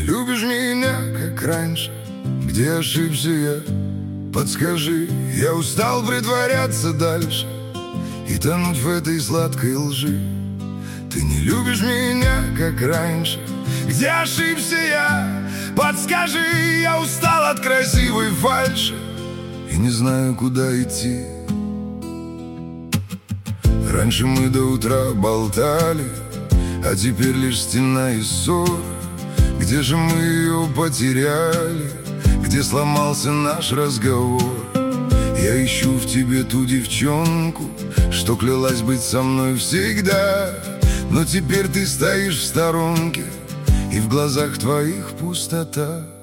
любишь меня, как раньше? Где ошибся я? Подскажи. Я устал притворяться дальше и тонуть в этой сладкой лжи. Ты не любишь меня, как раньше. Где ошибся я? Подскажи. Я устал от красивой фальши и не знаю, куда идти. Раньше мы до утра болтали, а теперь лишь стена и ссор. Где же мы ее потеряли? Где сломался наш разговор? Я ищу в тебе ту девчонку, что клялась быть со мной всегда. Но теперь ты стоишь в сторонке, и в глазах твоих пустота.